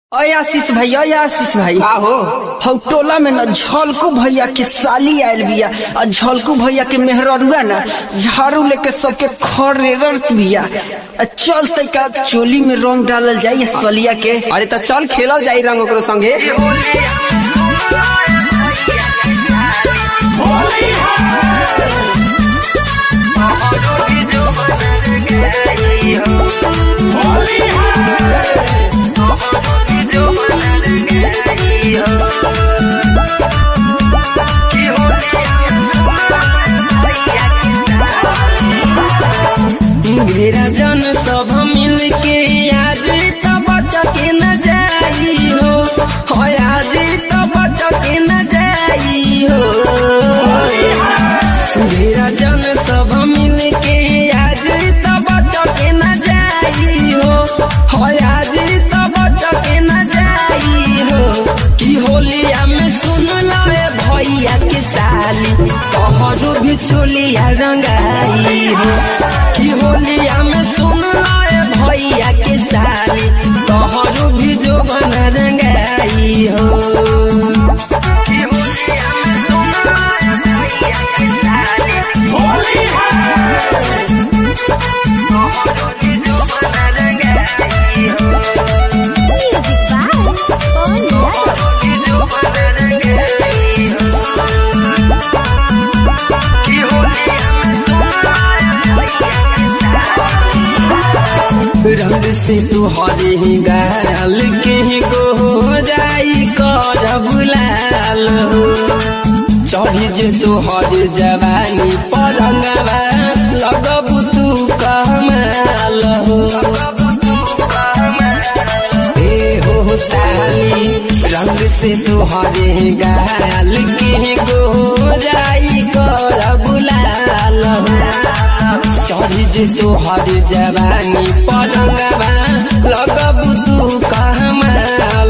आशीष भाई आहो हौ टोला में न झलकू भैया के साली आयल बिया। झलकू भैया के मेहररुआ ना झाड़ू लेके सबके खरेरत बिया। चल तैका चोली में रंग डालल जाई सलिया के। अरे तो चल खेलल जाई रंग ओकरो संगे। घेरा जन सब मिल के आज तो बच्चा के न जाई हो, आज तो बच्चा के न जाई हो। घेरा जन सब मिल के आज तो बच्चा के न जाई हो, आज तो बच्चा के न जाई हो। कि होलिया में सुन लो भैया के साली तोहरो भी चोलिया रंगाई हो। कि होलिया में सुन लाए भैया के साली तोहरो भी जो बना रंगाई हो। कि होलिया में सुन लाए भैया के साली तोहरो भी जो बना रंगाई हो। तोहरो भी जो बना रंगाई हो। कि होलिया में सुन रंग से तू हरे गाल के गो जाई कर बुलाल हो। चढ़ी जे तू हर जवानी परंगवा लगबू तू कमाल हो। ए हो साली रंग से तू हरे गाल के गो जाई कर बुलाल हो। चढ़ी जे तू हर जवानी पलंगवा लगबू तू कहमाल।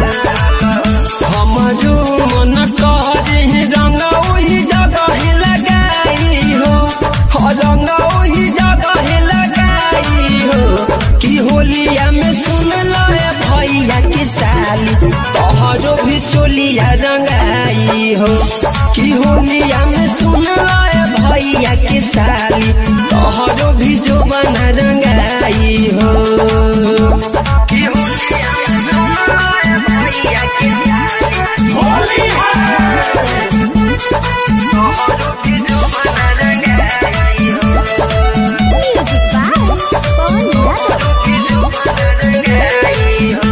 हमरो मन करे रंग ओही जगह लगाई हो, रंग ओही जगह लगाई हो। कि होलिया में सुन लो भैया के साली तोहरो भी चोलिया रंगाई हो। कि होलिया में सुन लो भैया के साली तोहरो भी जो बना रंगाई हो। कि होलिया में सुन लो भैया के साली तोहरो भी जो बना रंगाई हो। तोहरो भी जो बना रंगाई हो।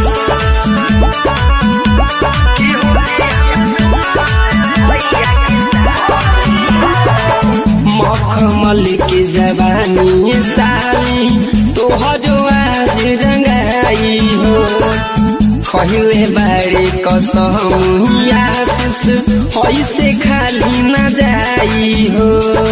कि होलिया में सुन लो भैया के मखमल के जवानी साली तोहरो आज रंगाई हो। खहिले बारे कसम आशीष ऐसे खाली न जाई हो।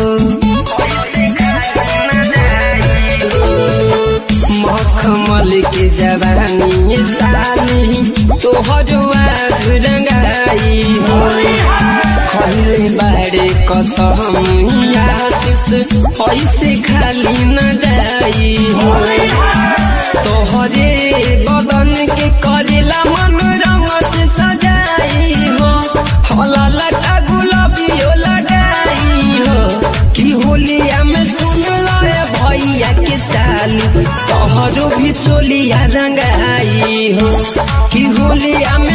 मखमल के जवानी साली तोहरो आज रंगाई हो। खहिले बारे कसम आशीष ऐसे खाली न जाई हो। तोहरे बदन के करेला मन रंग से सजाई हो। हला का गुलाबियो लगाई हो। कि होलिया में सुन लो भैया के साली तोहरो भी चोलिया रंगाई हो। कि होलिया में